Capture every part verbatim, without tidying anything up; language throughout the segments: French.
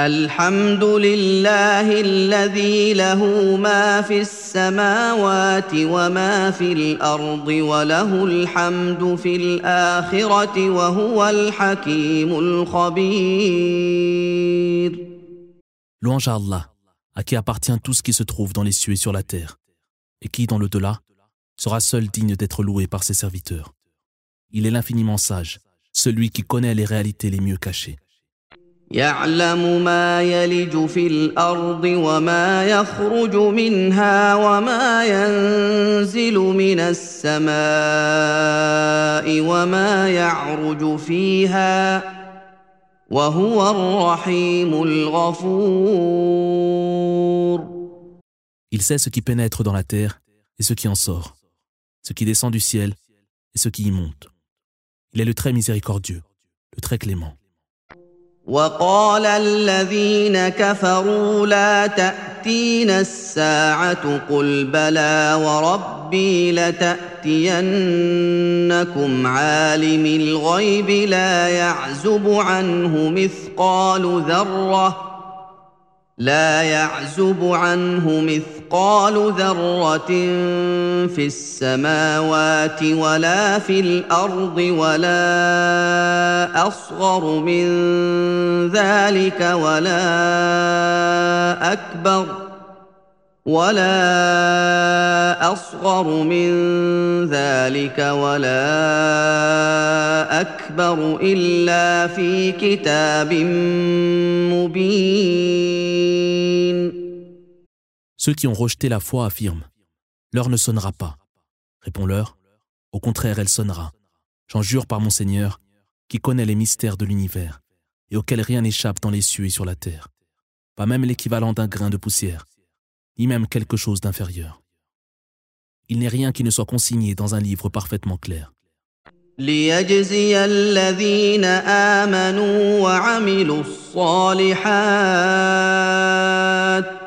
الحمد لله الذي له ما في السماوات وما في الأرض وله الحمد في الآخرة وهو الحكيم الخبير. Louange à Allah, à qui appartient tout ce qui se trouve dans les cieux et sur la terre, et qui, dans l'au-delà, sera seul digne d'être loué par ses serviteurs. Il est l'infiniment sage, celui qui connaît les réalités les mieux cachées. يعلم ما يلج في الأرض وما يخرج منها وما ينزل من السماء وما يعرج فيها وهو الرحيم الغفور. Il sait ce qui pénètre dans la terre et ce qui en sort, ce qui descend du ciel et ce qui y monte. Il est le très miséricordieux, le très clément. وقال الذين كفروا لا تأتينا الساعة قل بلى وربي لتأتينكم عالم الغيب لا يعزب عنه مثقال ذرة لا يعزب عنه مثقال ذرة في السماوات ولا في الأرض ولا أصغر من ذلك ولا أكبر ولا أصغر من ذلك ولا أكبر إلا في كتاب مبين. Ceux qui ont rejeté la foi affirment « L'heure ne sonnera pas ». Réponds-leur « Au contraire, elle sonnera. J'en jure par mon Seigneur, qui connaît les mystères de l'univers et auquel rien n'échappe dans les cieux et sur la terre. Pas même l'équivalent d'un grain de poussière, ni même quelque chose d'inférieur. Il n'est rien qui ne soit consigné dans un livre parfaitement clair. ليجزي الذين آمنوا وعملوا الصالحات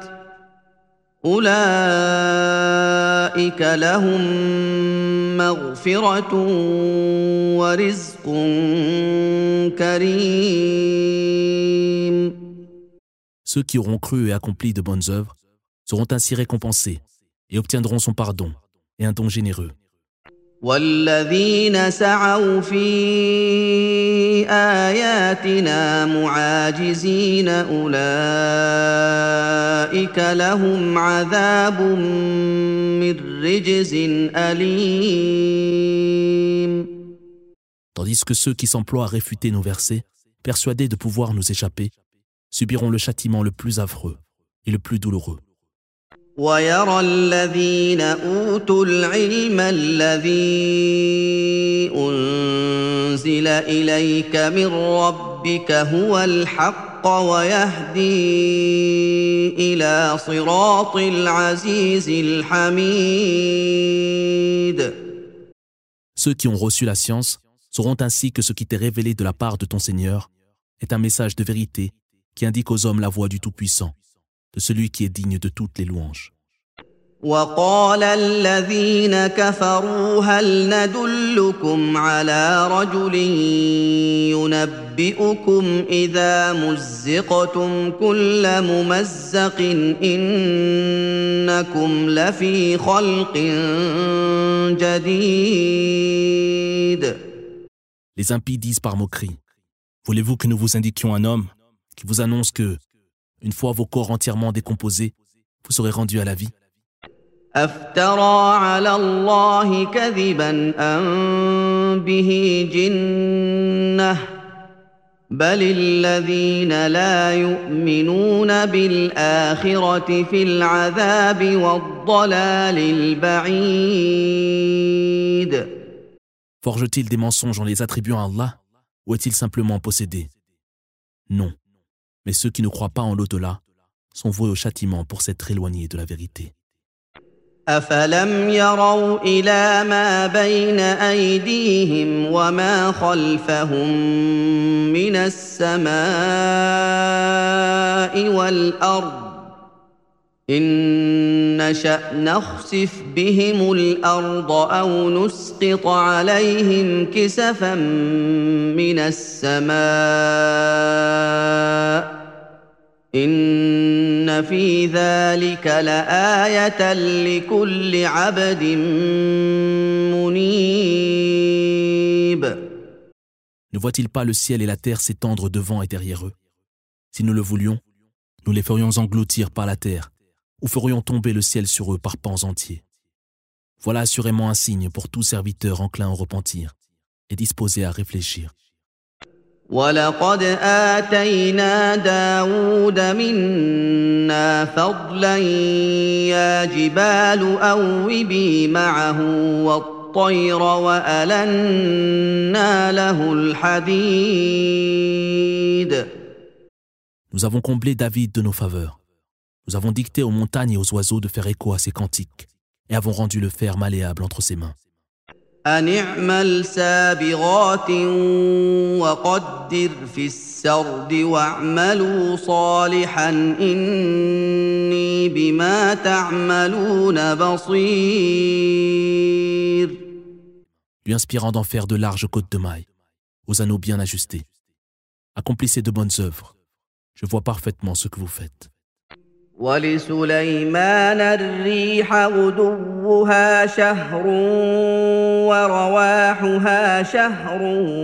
أولئك لهم مغفرة ورزق كريم. Ceux qui auront cru et accompli de bonnes œuvres seront ainsi récompensés et obtiendront son pardon et un don généreux. والذين سعوا في آياتنا معاجزين أولئك لهم عذاب من رجز أليم. Tandis que ceux qui s'emploient à réfuter nos versets, persuadés de pouvoir nous échapper, subiront le châtiment le plus affreux et le plus douloureux. ويرى الذين أوتوا العلم الذي أنزل إليك من ربك هو الحق ويهدي إلى صراط العزيز الحميد. Ceux qui ont reçu la science sauront ainsi que ce qui t'est révélé de la part de ton Seigneur est un message de vérité qui indique aux hommes la voie du Tout-Puissant, de celui qui est digne de toutes les louanges. وقال الذين كفروا هل ندلكم على رجل ينبئكم إذا مزقتم كل ممزق إنكم لفي خلق جديد. Les impies disent par moquerie, voulez-vous que nous vous indiquions un homme qui vous annonce que, une fois vos corps entièrement décomposés, vous serez rendus à la vie? أفترى على الله كذبا أم به جنة بل الذين لا يؤمنون بالآخرة في العذاب والضلال البعيد. Forge-t-il des mensonges en les attribuant à Allah, ou est-il simplement possédé? Non, mais ceux qui ne croient pas en l'au-delà sont voués au châtiment pour s'être éloignés de la vérité. أفلم يروا إلى ما بين أيديهم وما خلفهم من السماء والأرض إن نشأ نخسف بهم الأرض أو نسقط عليهم كسفا من السماء إن في ذلك لآية لكل عبد منيب. Ne voit-il pas le ciel et la terre s'étendre devant et derrière eux? Si nous le voulions, nous les ferions engloutir par la terre, ou ferions tomber le ciel sur eux par pans entiers. Voilà assurément un signe pour tout serviteur enclin au repentir et disposé à réfléchir. وَلَقَدْ آتَيْنَا دَاوُودَ مِنَّا فَضْلًا يَا جِبَالُ أَوِّبِي مَعَهُ وَالطَّيْرَ وَأَلَنَّا لَهُ الْحَدِيدَ. Nous avons comblé David de nos faveurs. Nous avons dicté aux montagnes et aux oiseaux de faire écho à ses cantiques et avons rendu le fer malléable entre ses mains. أن اعمل سابغات وقدر في السرد واعملوا صالحا إني بما تعملون بصير. Lui inspirant d'en faire de larges côtes de mailles, aux anneaux bien ajustés. Accomplissez de bonnes œuvres. Je vois parfaitement ce que vous faites. ولسليمان الريح غدوها شهر ورواحها شهر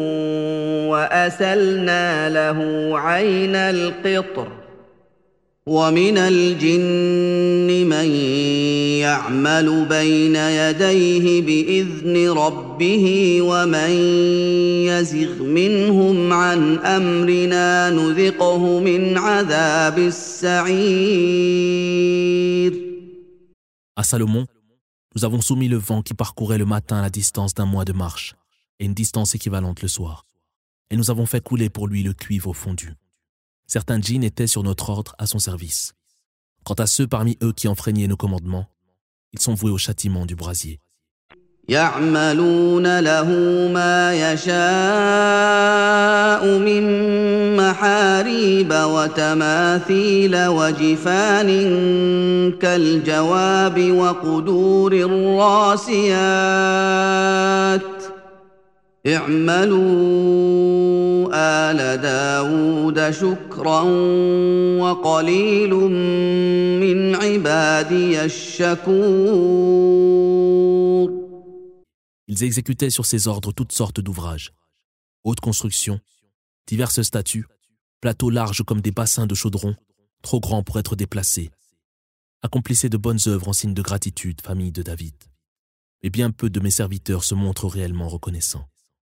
وأسلنا له عين القطر ومن الجن من يعمل بين يديه بإذن ربه ومن يزغ منهم عن أمرنا نذقه من عذاب السعير. À Salomon, nous avons soumis le vent qui parcourait le matin à la distance d'un mois de marche et une distance équivalente le soir. Et nous avons fait couler pour lui le cuivre fondu. Certains djinns étaient sur notre ordre à son service. Quant à ceux parmi eux qui enfreignaient nos commandements, ils sont voués au châtiment du brasier. يعملون له ما يشاء من محاريب وتماثيل وجفان كالجواب وقدور الراسيات اعملوا آل داود شكرا وقليل من عبادي الشكور. Ils exécutaient sur ses ordres toutes sortes d'ouvrages, hautes constructions, diverses statues, plateaux larges comme des bassins de chaudron, trop grands pour être déplacés. Accomplissez de bonnes œuvres en signe de gratitude, famille de David. Mais bien peu de mes serviteurs se montrent réellement reconnaissants.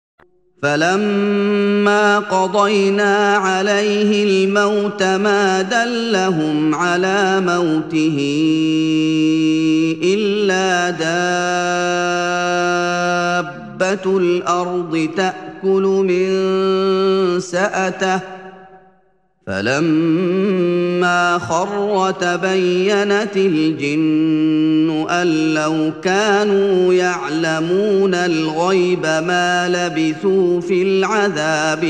فلما قضينا عليه الموت ما دلهم على موته إلا دابة الأرض تأكل من سأته فلما خر تبينت الجن أن لو كانوا يعلمون الغيب ما لبثوا في العذاب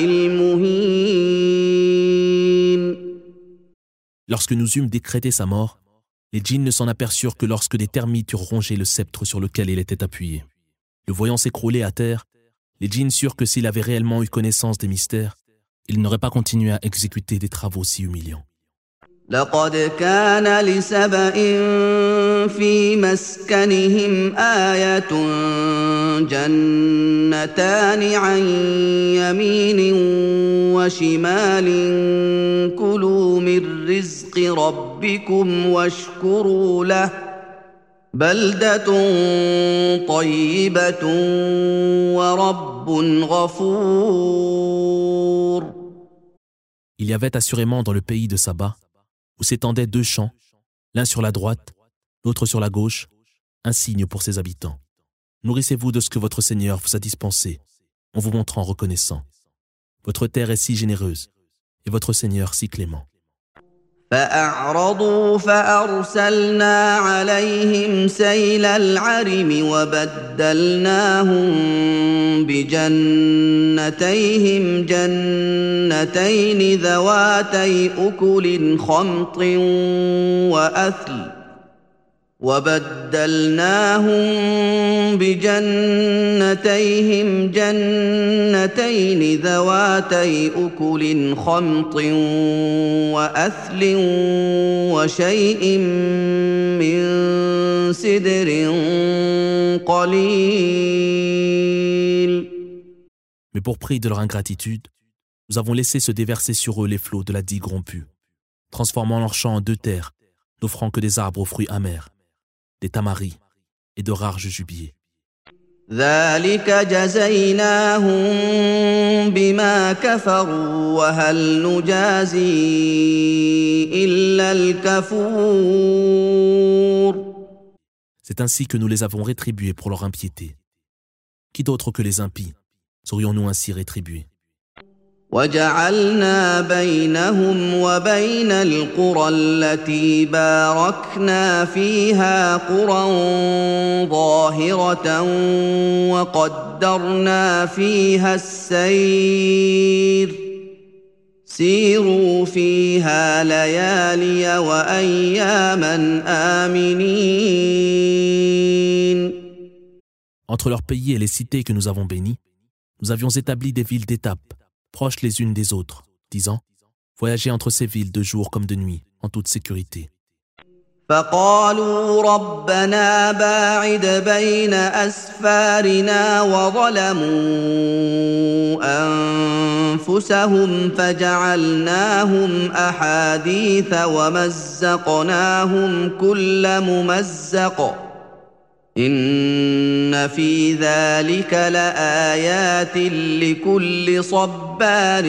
المهين. Lorsque nous eûmes décrété sa mort, les djinns ne s'en aperçurent que lorsque des termites eurent rongé le sceptre sur lequel il était appuyé. Le voyant s'écrouler à terre, les djinns surent que s'il avait réellement eu connaissance des mystères, il n'aurait pas continué à exécuter des travaux si humiliants. لقد كان لسبإ في مسكنهم آية جنتان عن يمين وشمال كلوا من رزق ربكم واشكروا له بلدة طيبة ورب غفور. Il y avait assurément dans le pays de Saba, où s'étendaient deux champs, l'un sur la droite, l'autre sur la gauche, un signe pour ses habitants. Nourrissez-vous de ce que votre Seigneur vous a dispensé, en vous montrant reconnaissant. Votre terre est si généreuse, et votre Seigneur si clément. فأعرضوا فأرسلنا عليهم سيل العرم وبدلناهم بجنتيهم جنتين ذواتي أكل خمط وأثل وبدلناهم بجنتيهم جنتين ذواتي أكل خمط وأثل وشيء من سدر قليل. Mais pour prix de leur ingratitude, nous avons laissé se déverser sur eux les flots de la digue rompue, transformant leurs champs en deux terres, n'offrant que des arbres aux fruits amers, des tamaris et de rares jujubes. ذلك جزيناهم بما كفروا وهل نجازي إلا الكفور. C'est ainsi que nous les avons rétribués pour leur impiété. Qui d'autre que les impies serions-nous ainsi rétribués? وجعلنا بينهم وبين القرى التي باركنا فيها قرى ظاهرة وقدرنا فيها السير سيروا فيها ليالي وأياما آمنين. Entre leurs pays et les cités que nous avons bénies, nous avions établi des villes d'étape, proches les unes des autres, disant « Voyagez entre ces villes de jour comme de nuit, en toute sécurité. » فقالوا ربنا باعد بين أسفارنا وظلموا أنفسهم فجعلناهم أحاديث ومزقناهم كل ممزق إن في ذلك لآيات لكل صبار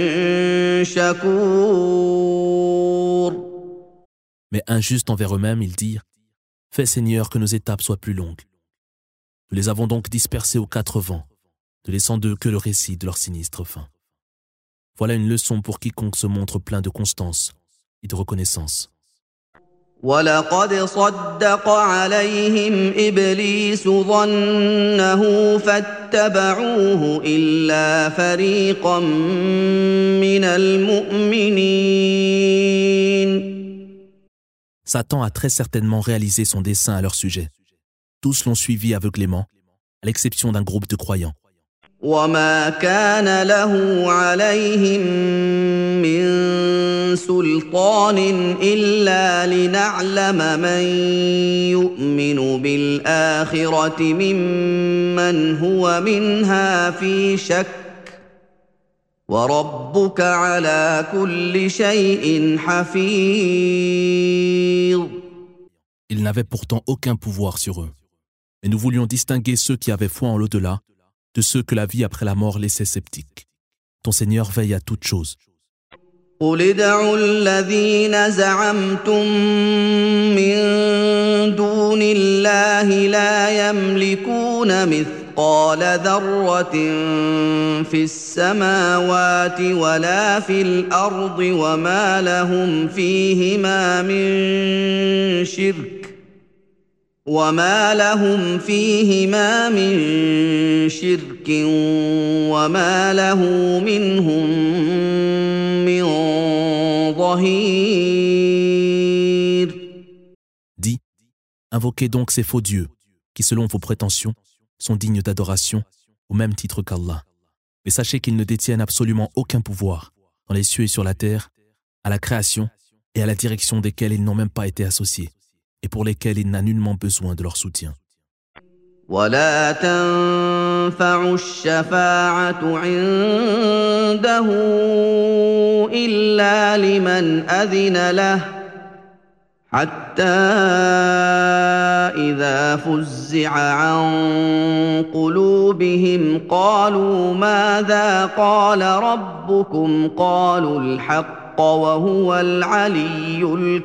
شكور. Mais injustes envers eux-mêmes, ils dirent « Fais Seigneur que nos étapes soient plus longues. » Nous les avons donc dispersés aux quatre vents, ne laissant d'eux que le récit de leur sinistre fin. Voilà une leçon pour quiconque se montre plein de constance et de reconnaissance. وَلَقَدْ صَدَّقَ عَلَيْهِمْ إِبْلِيسُ ظَنَّهُ فَاتَّبَعُوهُ إِلَّا فَرِيقًا مِّنَ الْمُؤْمِنِينَ. Satan a très certainement réalisé son dessein à leur sujet. Tous l'ont suivi aveuglément, à l'exception d'un groupe de croyants. وَمَا كَانَ لَهُ عَلَيْهِم مِّن سُلْطَانٍ إِلَّا لِنَعْلَمَ مَن يُؤْمِنُ بِالْآخِرَةِ مِمَّنْ هُوَ مِنْهَا فِي شَكٍّ وَرَبُّكَ عَلَىٰ كُلِّ شَيْءٍ حَفِيظٌ. Ils n'avaient pourtant aucun pouvoir sur eux. Mais nous voulions distinguer ceux qui avaient foi en l'au-delà de ceux que la vie après la mort laissait sceptiques. Ton Seigneur veille à toutes choses. قُلِ ادْعُوا الَّذِينَ زَعَمْتُم مِّن دُونِ اللَّهِ لَا يَمْلِكُونَ مِثْقَالَ ذَرَّةٍ فِي السَّمَاوَاتِ وَلَا فِي الْأَرْضِ وَمَا لَهُمْ فِيهِمَا مِن شِرْكٍ وَمَا لَهُمْ فِيهِمَا مِن شِرْكٍ وَمَا لَهُ مِنْهُم مِّن ظَهِيرٍ. Dis, invoquez donc ces faux dieux, qui selon vos prétentions, sont dignes d'adoration, au même titre qu'Allah. Mais sachez qu'ils ne détiennent absolument aucun pouvoir, dans les cieux et sur la terre, à la création et à la direction desquels ils n'ont même pas été associés, et pour lesquels il n'a nullement besoin de leur soutien. وَلَا تَنفَعُ الشَّفَاعَةُ عِندَهُ إِلَّا لِمَنْ أَذِنَ لَهُ حَتَّى إِذَا فُزِّعَ عَن قُلُوبِهِمْ قَالُوا مَاذَا قَالَ رَبُّكُمْ قَالُوا الْحَقَّ وَهُوَ الْعَلِيُّ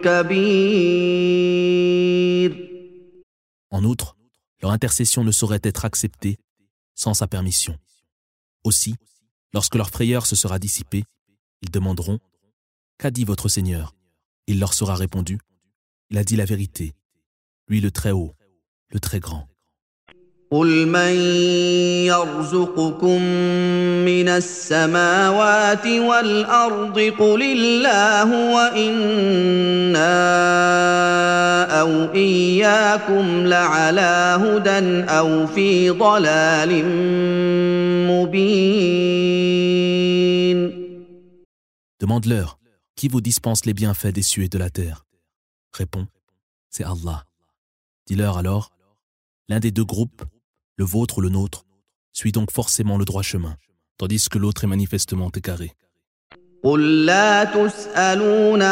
الْكَبِيرُ. En outre, leur intercession ne saurait être acceptée sans sa permission. Aussi, lorsque leur frayeur se sera dissipée, ils demanderont « Qu'a dit votre Seigneur ?» Il leur sera répondu « Il a dit la vérité, lui le Très-Haut, le Très-Grand. » قل من يرزقكم من السماوات والأرض قل الله وإنا أو إياكم لعلى هدى أو في ضلال مبين. Demande-leur, qui vous dispense les bienfaits des cieux et de la terre? Réponds, c'est Allah. Dis-leur alors, l'un des deux groupes, le vôtre ou le nôtre, suit donc forcément le droit chemin, tandis que l'autre est manifestement égaré. قل لا تسألون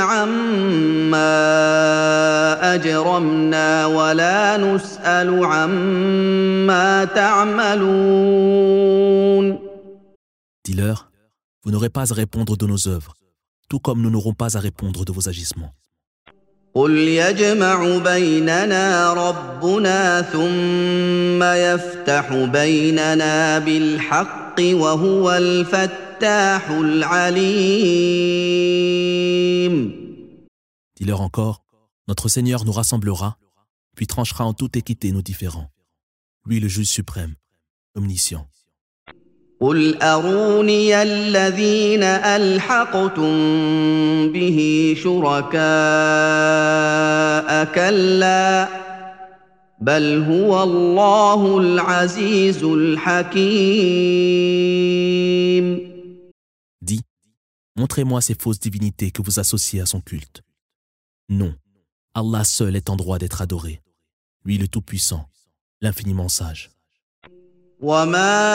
عما أجرمنا ولا نسأل عما تعملون. Dis-leur, vous n'aurez pas à répondre de nos œuvres, tout comme nous n'aurons pas à répondre de vos agissements. قل يجمع بيننا ربنا ثم يفتح بيننا بالحق وهو الفتاح العليم. Dis-leur encore, notre Seigneur nous rassemblera, puis tranchera en toute équité nos différends. Lui le juge suprême, omniscient. قل أروني الذين ألحقتم به شركاء كلا بل هو الله العزيز الحكيم. Dis, montrez-moi ces fausses divinités que vous associez à son culte. Non, Allah seul est en droit d'être adoré. Lui le Tout-Puissant, l'infiniment sage. وما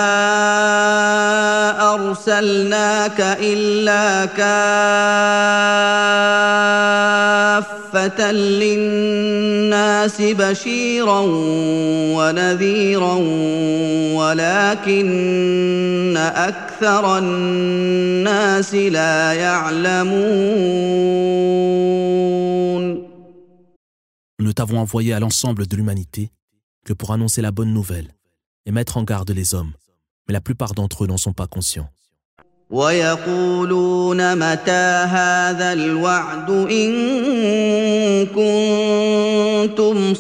أرسلناك إلا كافة للناس بشيرا ونذيرا ولكن أكثر الناس لا يعلمون. Nous ne t'avons envoyé à l'ensemble de l'humanité que pour annoncer la bonne nouvelle et mettre en garde les hommes, mais la plupart d'entre eux n'en sont pas conscients. ويقولون متى هذا الوعد إن كنتم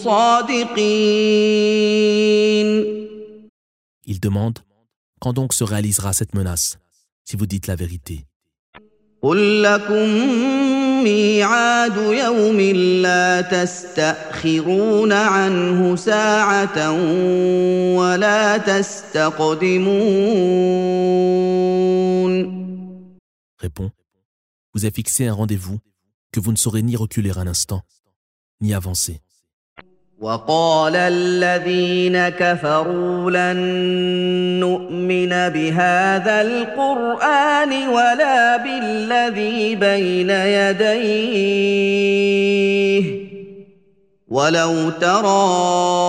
صادقين. Ils demandent, quand donc se réalisera cette menace, si vous dites la vérité? قل لكم ميعاد يوم لا تستأخرون عنه ساعة ولا تستقدمون. Réponds, vous avez fixé un rendez-vous que vous ne saurez ni reculer un instant, ni avancer. وقال الذين كفروا لن نؤمن بهذا القرآن ولا بالذي بين يديه ولو ترى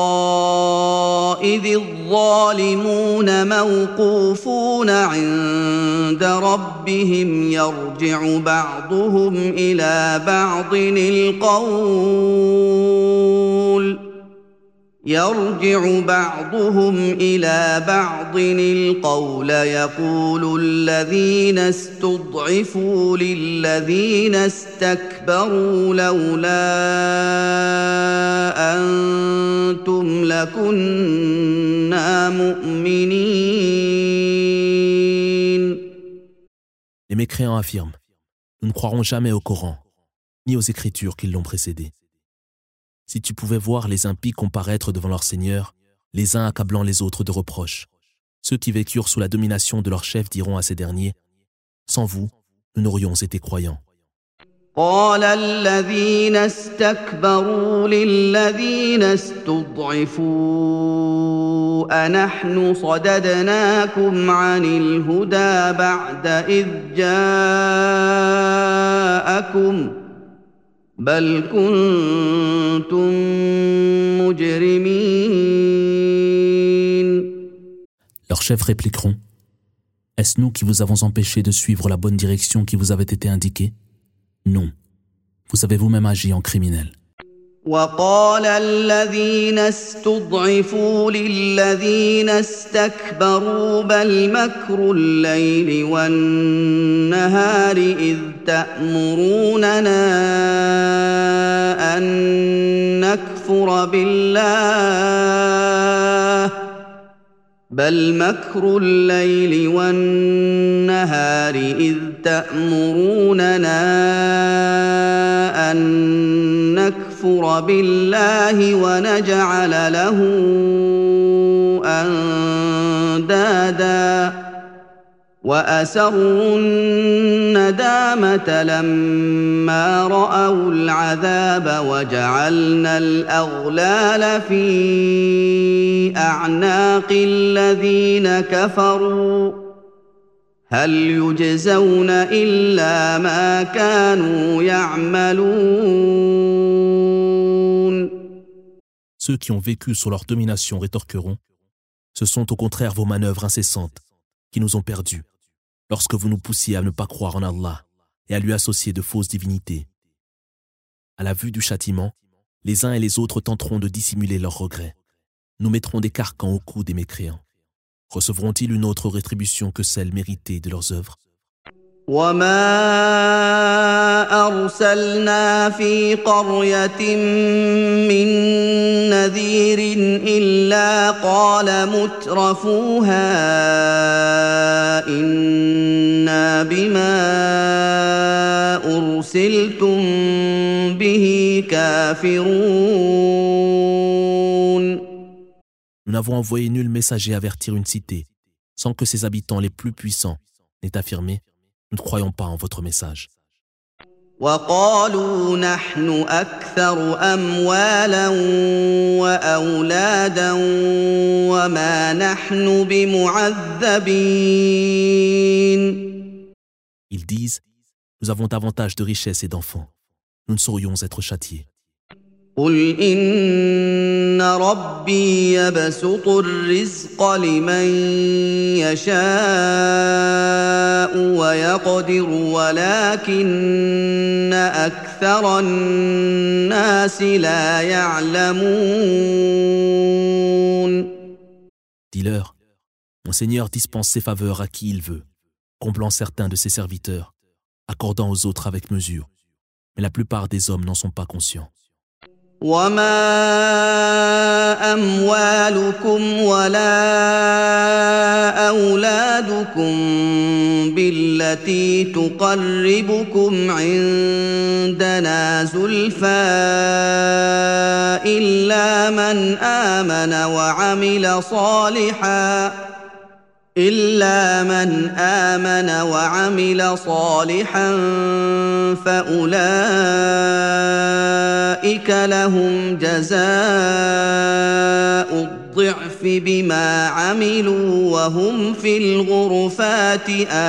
إذ الظالمون موقوفون عند ربهم يرجع بعضهم إلى بعض القول يرجع بعضهم إلى بعض القول يقول الذين استضعفوا للذين استكبروا لولا أنتم لكنا مؤمنين. Les mécréants affirment, nous ne croirons jamais au Coran, ni aux écritures qui l'ont précédé. Si tu pouvais voir les impies comparaître devant leur Seigneur, les uns accablant les autres de reproches, ceux qui vécurent sous la domination de leur chef diront à ces derniers, sans vous, nous n'aurions été croyants. قال الذين استكبروا للذين استضعفوا أنحن صددناكم عن الهدى بعد إذ جاءكم بل كنتم مجرمين. Leurs chefs répliqueront, est-ce nous qui vous avons empêché de suivre la bonne direction qui vous avait été indiquée? Non, vous avez vous-même agi en criminel. وقال الذين استضعفوا للذين استكبروا بل مكر الليل والنهار إذ تأمروننا أن نكفر بالله بل مكر الليل والنهار إذ تأمروننا أن نكفر بالله ونجعل له أندادا وأسروا الندامة لما رأوا العذاب وجعلنا الأغلال في أعناق الذين كفروا هل يجزون إلا ما كانوا يعملون. Ceux qui ont vécu sous leur domination rétorqueront: ce sont au contraire vos manœuvres incessantes qui nous ont perdus, lorsque vous nous poussiez à ne pas croire en Allah et à lui associer de fausses divinités. À la vue du châtiment, les uns et les autres tenteront de dissimuler leurs regrets. Nous mettrons des carcans au cou des mécréants. Recevront-ils une autre rétribution que celle méritée de leurs œuvres? وما أرسلنا في قرية من نذير إلا قال مترفوها إنا بما أرسلتم به كافرون. Nous n'avons envoyé nul messager avertir une cité, sans que ses habitants les plus puissants n'aient affirmé: nous ne croyons pas en votre message. وقالوا نحن أكثر أموالا وأولادا وما نحن بمعذبين. Ils disent: nous avons davantage de richesses et d'enfants. Nous ne saurions être châtiés. قل إن ربي يبسط الرزق لمن يشاء ويقدر ولكن أكثر الناس لا يعلمون. Dis-leur: mon Seigneur dispense ses faveurs à qui il veut, comblant certains de ses serviteurs, accordant aux autres avec mesure. Mais la plupart des hommes n'en sont pas conscients. وما أموالكم ولا أولادكم بالتي تقربكم عندنا زلفى إلا من آمن وعمل صالحا إلا من آمن وعمل صالحا فأولئك لهم جزاء الضعف بما عملوا وهم في الغرفات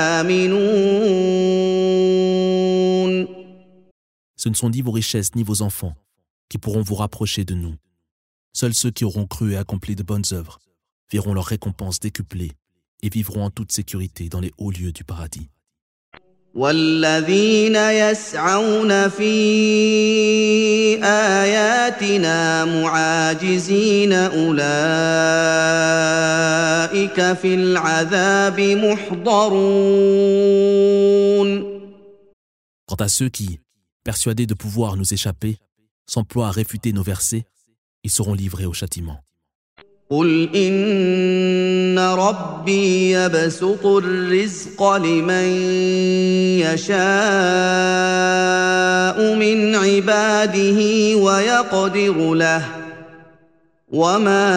آمنون. Ce ne sont ni vos richesses ni vos enfants qui pourront vous rapprocher de nous. Seuls ceux qui auront cru et accompli de bonnes œuvres verront leur récompense décuplée et vivront en toute sécurité dans les hauts lieux du paradis. والذين يسعون في آياتنا معاجزين أولئك في العذاب محضرون. Quant à ceux qui, persuadés de pouvoir nous échapper, s'emploient à réfuter nos versets, ils seront livrés au châtiment. قل إن ربي يبسط الرزق لمن يشاء من عباده ويقدر له وما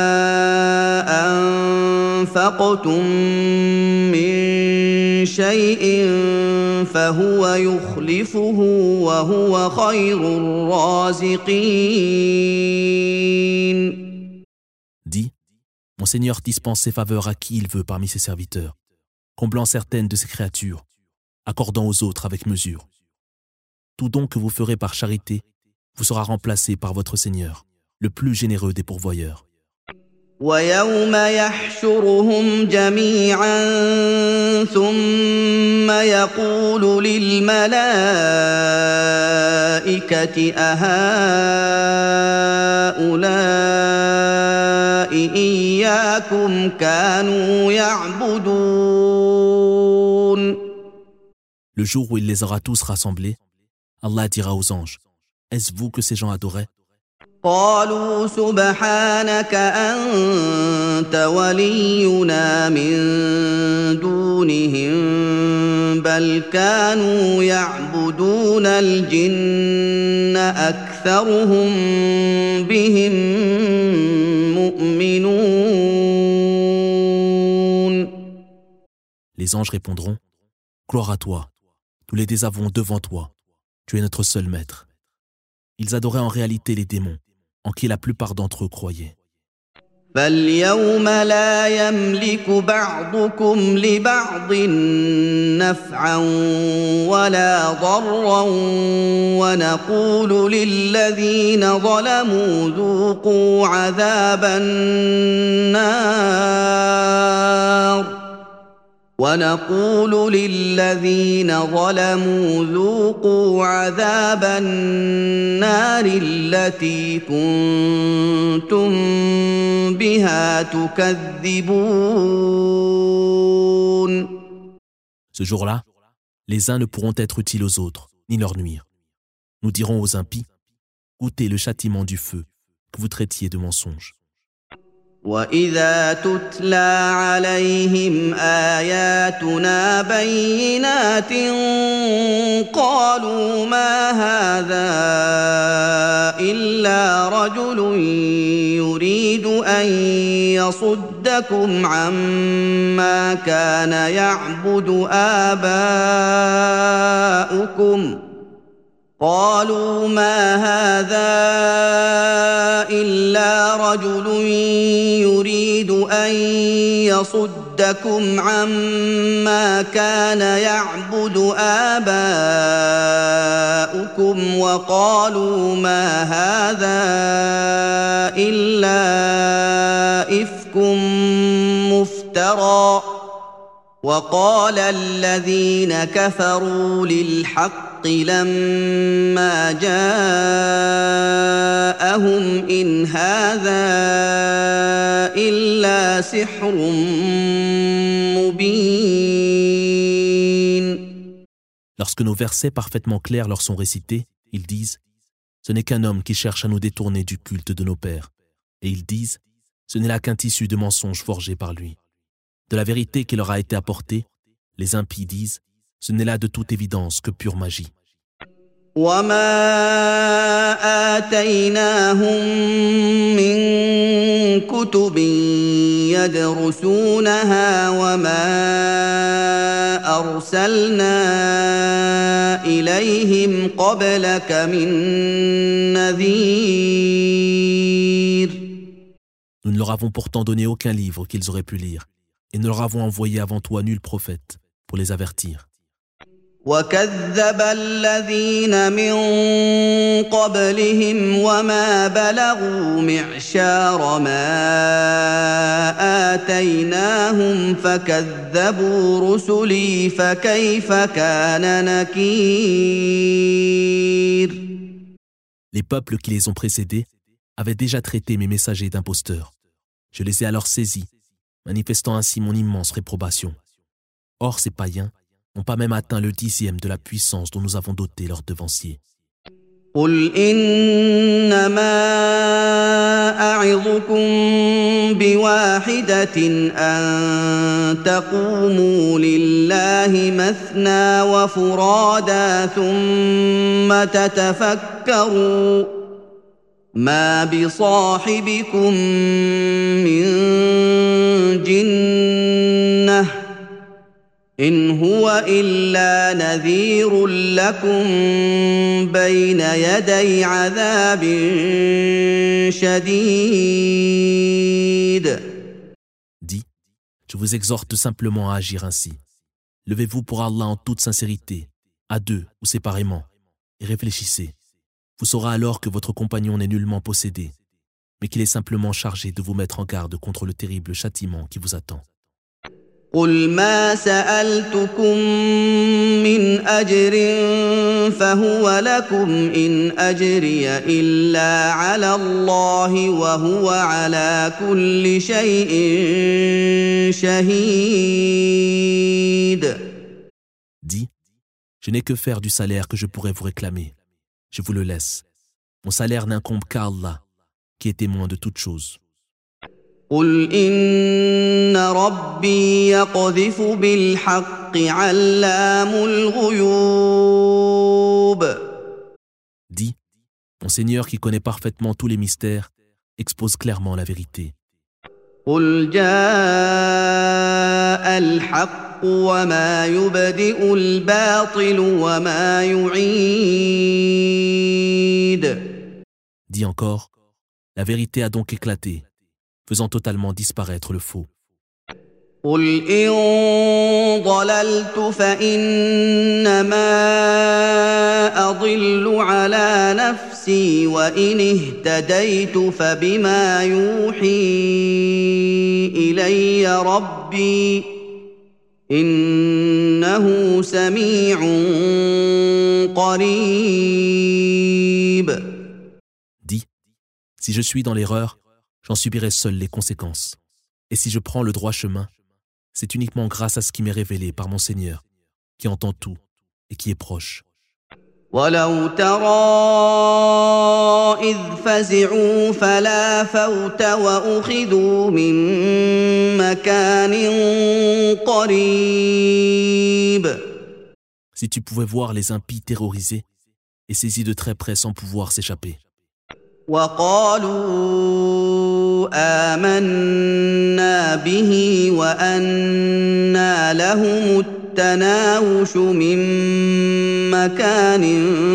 أنفقتم من شيء فهو يخلفه وهو خير الرازقين. Dis: mon Seigneur dispense ses faveurs à qui il veut parmi ses serviteurs, comblant certaines de ses créatures, accordant aux autres avec mesure. Tout don que vous ferez par charité vous sera remplacé par votre Seigneur, le plus généreux des pourvoyeurs. ويوم يحشرهم جميعا ثم يقول للملائكة أهؤلاء إياكم كانوا يعبدون. Le jour où il les aura tous rassemblés, Allah dira aux anges: est-ce vous que ces gens adoraient? قالوا سبحانك أنت ولينا من دونهم بل كانوا يعبدون الجن أكثرهم بهم مؤمنون. Les anges répondront, gloire à toi, nous les désavouons devant toi, tu es notre seul maître. Ils adoraient en réalité les démons, en qui la plupart d'entre eux croyaient. فاليوم لا يملك بعضكم لبعض نفعا ولا ضرا ونقول للذين ظلموا ذوقوا عذاب النار ونقول للذين ظلموا ذوقوا عذاب النار التي كنتم بها تكذبون. Ce jour-là, les uns ne pourront être utiles aux autres, ni leur nuire. Nous dirons aux impies, goûtez le châtiment du feu que vous traitiez de mensonge. وَإِذَا تُتْلَىٰ عَلَيْهِمْ آيَاتُنَا بَيِّنَاتٍ قَالُوا مَا هَٰذَا إِلَّا رَجُلٌ يُرِيدُ أَن يَصُدَّكُمْ عَمَّا كَانَ يَعْبُدُ آبَاؤُكُمْ قالوا ما هذا إلا رجل يريد أن يصدكم عما كان يعبد آباؤكم وقالوا ما هذا إلا إفك مفترى وقال الذين كفروا للحق لما جاءهم إن هذا إلا سحر مبين. Lorsque nos versets parfaitement clairs leur sont récités, ils disent « Ce n'est qu'un homme qui cherche à nous détourner du culte de nos pères. » Et ils disent « Ce n'est là qu'un tissu de mensonges forgé par lui. » De la vérité qui leur a été apportée, les impies disent « Ce n'est là de toute évidence que pure magie. » وَمَا آتَيْنَاهُم مِّن كُتُبٍ يَدْرُسُونَهَا وَمَا أَرْسَلْنَا إِلَيْهِمْ قَبْلَكَ مِن نَّذِيرٍ. Nous ne leur avons pourtant donné aucun livre qu'ils auraient pu lire, et ne leur avons envoyé avant toi nul prophète pour les avertir. وَكَذَّبَ الَّذِينَ مِن قَبْلِهِمْ وَمَا بَلَغُوا مِعْشَارَ مَا آتَيْنَاهُمْ فَكَذَّبُوا رُسُلِي فَكَيْفَ كَانَ نَكِيرِ. Les peuples qui les ont précédés avaient déjà traité mes messagers d'imposteurs. Je les ai alors saisis, manifestant ainsi mon immense réprobation. Or, ces païens n'ont pas même atteint le dixième de la puissance dont nous avons doté leurs devanciers. قُلْ إِنَّمَا أَعِظُكُم بِوَاحِدَةٍ أَن تَقُومُوا لِلَّهِ مَثْنَىٰ وَفُرَادَىٰ ثُمَّ تَتَفَكَّرُوا مَا بِصَاحِبِكُم مِّن جِنَّةٍ إن هو إلا نذير لكم بين يدي عذاب شديد. Dis, je vous exhorte simplement à agir ainsi. Levez-vous pour Allah en toute sincérité, à deux ou séparément, et réfléchissez. Vous saurez alors que votre compagnon n'est nullement possédé, mais qu'il est simplement chargé de vous mettre en garde contre le terrible châtiment qui vous attend. قُلْ مَا سَأَلْتُكُم مِّنْ أَجْرٍ فَهُوَ لَكُمْ إِنْ أَجْرِيَ إِلَّا عَلَى اللَّهِ وَهُوَ عَلَى كُلِّ شَيْءٍ شَهِيدٌ. Dis, je n'ai que faire du salaire que je pourrais vous réclamer. Je vous le laisse. Mon salaire n'incombe qu'à Allah, qui est témoin de toutes choses. قل إن ربي يقذف بالحق علام الغيوب. Dis, mon Seigneur qui connaît parfaitement tous les mystères, expose clairement la vérité. قل جاء الحق وما يبدئ الباطل وما يعيد. Dis encore, la vérité a donc éclaté, faisant totalement disparaître le faux. قل إن ضللت فإنما أضل على نفسي وإن اهتديت فبما يوحي إلي ربي إنه سميع قريب. Dis, si je suis dans l'erreur, j'en subirai seul les conséquences. Et si je prends le droit chemin, c'est uniquement grâce à ce qui m'est révélé par mon Seigneur, qui entend tout et qui est proche. ولو ترى إذ فزعوا فلا فوت وأخذوا من مكان قريب. Si tu pouvais voir les impies terrorisés et saisis de très près sans pouvoir s'échapper. وقالوا آمنا به وأنى لهم التناوش من مكان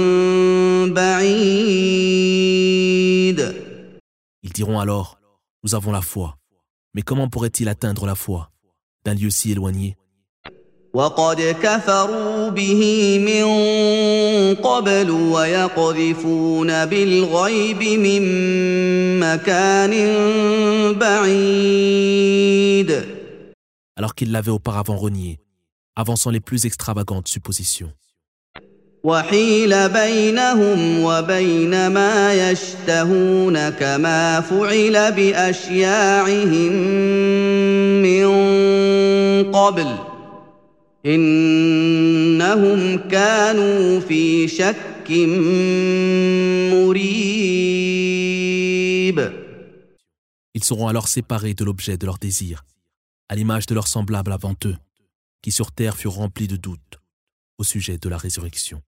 بعيد. Ils diront alors, nous avons la foi. Mais comment pourrait-il atteindre la foi d'un lieu si éloigné? وقد كفروا به من قبل ويقذفون بالغيب من مكان بعيد. Alors qu'ils l'avaient auparavant renié, avançant les plus extravagantes suppositions. وحيل بينهم وبين ما يشتهون كما فعل بأشياعهم من قبل إنهم كانوا في شك مريب. Ils seront alors séparés de l'objet de leur désir, à l'image de leurs semblables avant eux, qui sur terre furent remplis de doutes au sujet de la résurrection.